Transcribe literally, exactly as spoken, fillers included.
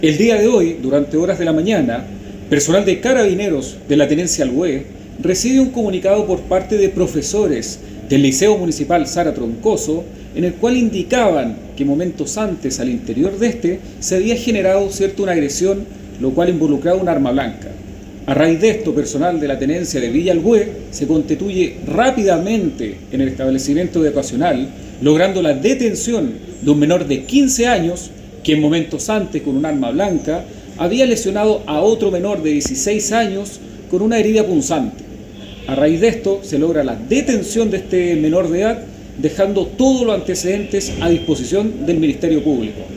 El día de hoy, durante horas de la mañana, personal de Carabineros de la Tenencia Alhué recibe un comunicado por parte de profesores del Liceo Municipal Sara Troncoso, en el cual indicaban que momentos antes al interior de este se había generado cierta una agresión, lo cual involucraba un arma blanca. A raíz de esto, personal de la Tenencia de Villa Alhué se constituye rápidamente en el establecimiento educacional, logrando la detención de un menor de quince años que en momentos antes, con un arma blanca, había lesionado a otro menor de dieciséis años con una herida punzante. A raíz de esto se logra la detención de este menor de edad, dejando todos los antecedentes a disposición del Ministerio Público.